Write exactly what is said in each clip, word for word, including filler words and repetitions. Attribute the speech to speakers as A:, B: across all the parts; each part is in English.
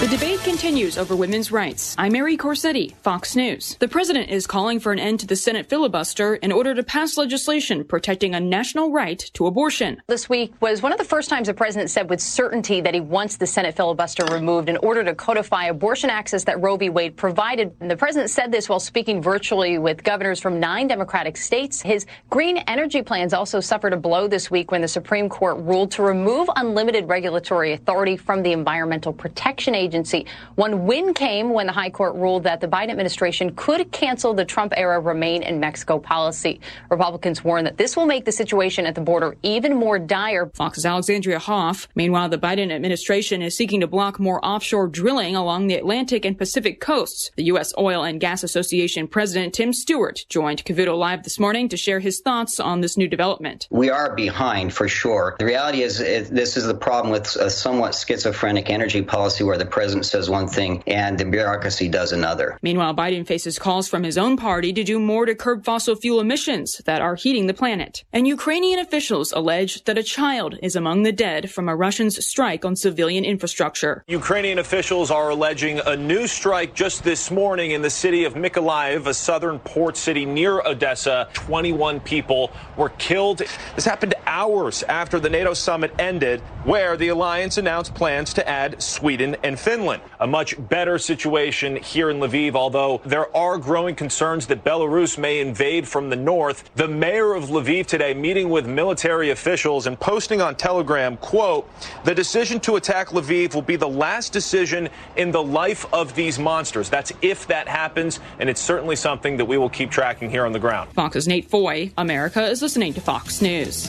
A: The debate continues over women's rights. I'm Mary Corsetti, Fox News. The president is calling for an end to the Senate filibuster in order to pass legislation protecting a national right to abortion.
B: This week was one of the first times the president said with certainty that he wants the Senate filibuster removed in order to codify abortion access that Roe v. Wade provided. And the president said this while speaking virtually with governors from nine Democratic states. His green energy plans also suffered a blow this week when the Supreme Court ruled to remove unlimited regulatory authority from the Environmental Protection Agency. One win came when the high court ruled that the Biden administration could cancel the Trump-era Remain in Mexico policy. Republicans warn that this will make the situation at the border even more dire.
A: Fox's Alexandria Hoff. Meanwhile, the Biden administration is seeking to block more offshore drilling along the Atlantic and Pacific coasts. The U S Oil and Gas Association President Tim Stewart joined Cavuto Live this morning to share his thoughts on this new development.
C: We are behind for sure. The reality is, is this is the problem with a somewhat schizophrenic energy policy where the president says one thing and the bureaucracy does another.
A: Meanwhile, Biden faces calls from his own party to do more to curb fossil fuel emissions that are heating the planet. And Ukrainian officials allege that a child is among the dead from a Russian's strike on civilian infrastructure.
D: Ukrainian officials are alleging a new strike just this morning in the city of Mykolaiv, a southern port city near Odessa. twenty-one people were killed. This happened hours after the NATO summit ended, where the alliance announced plans to add Sweden and Finland. A much better situation here in Lviv, although there are growing concerns that Belarus may invade from the north. The mayor of Lviv today meeting with military officials and posting on Telegram, quote, "The decision to attack Lviv will be the last decision in the life of these monsters." That's if that happens, and it's certainly something that we will keep tracking here on the ground.
A: Fox's Nate Foy. America is listening to Fox News.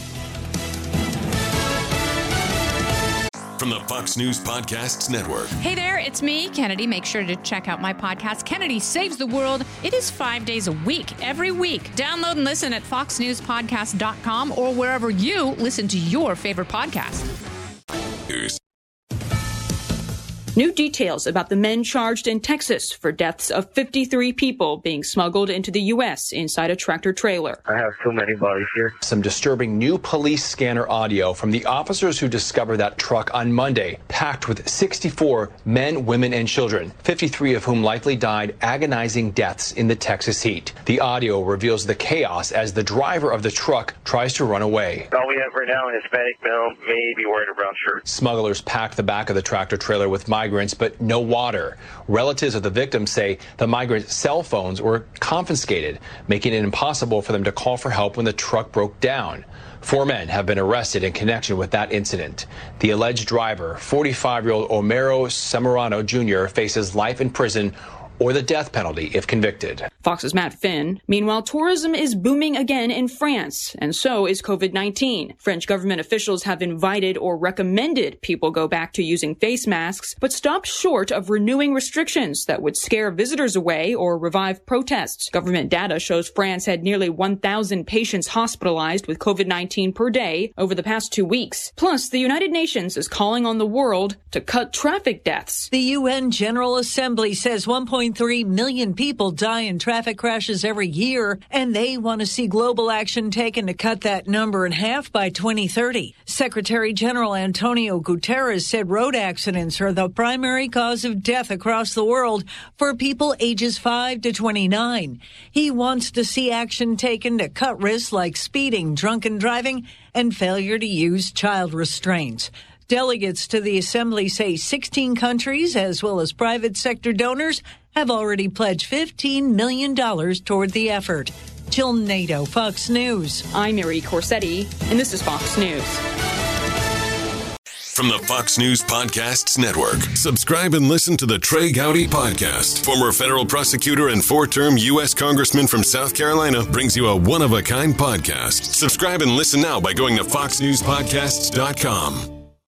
E: From the Fox News Podcasts Network.
F: Hey there, it's me, Kennedy. Make sure to check out my podcast, Kennedy Saves the World. It is five days a week, every week. Download and listen at fox news podcast dot com or wherever you listen to your favorite podcast.
E: News.
A: New details about the men charged in Texas for deaths of fifty-three people being smuggled into the U S inside a tractor trailer.
G: I have so many bodies here.
H: Some disturbing new police scanner audio from the officers who discovered that truck on Monday, packed with sixty-four men, women, and children, fifty-three of whom likely died agonizing deaths in the Texas heat. The audio reveals the chaos as the driver of the truck tries to run away.
G: All we have right now is Hispanic male, maybe wearing a brown shirt.
H: Smugglers packed the back of the tractor trailer with migrants. Migrants, but no water. Relatives of the victims say the migrants' cell phones were confiscated, making it impossible for them to call for help when the truck broke down. Four men have been arrested in connection with that incident. The alleged driver, forty-five-year-old Omero Samorano Junior, faces life in prison or the death penalty if convicted.
A: Fox's Matt Finn. Meanwhile, tourism is booming again in France, and so is COVID nineteen. French government officials have invited or recommended people go back to using face masks, but stopped short of renewing restrictions that would scare visitors away or revive protests. Government data shows France had nearly one thousand patients hospitalized with COVID nineteen per day over the past two weeks. Plus, the United Nations is calling on the world to cut traffic deaths.
I: The U N General Assembly says one point three million people die in traffic crashes every year, and they want to see global action taken to cut that number in half by twenty thirty. Secretary General Antonio Guterres said road accidents are the primary cause of death across the world for people ages five to twenty-nine. He wants to see action taken to cut risks like speeding, drunken driving, and failure to use child restraints. Delegates to the assembly say sixteen countries, as well as private sector donors, have already pledged fifteen million dollars toward the effort. Jill Nato, Fox News.
A: I'm Mary Corsetti, and this is Fox News.
E: From the Fox News Podcasts Network, subscribe and listen to the Trey Gowdy Podcast. Former federal prosecutor and four-term U S Congressman from South Carolina brings you a one-of-a-kind podcast. Subscribe and listen now by going to fox news podcasts dot com.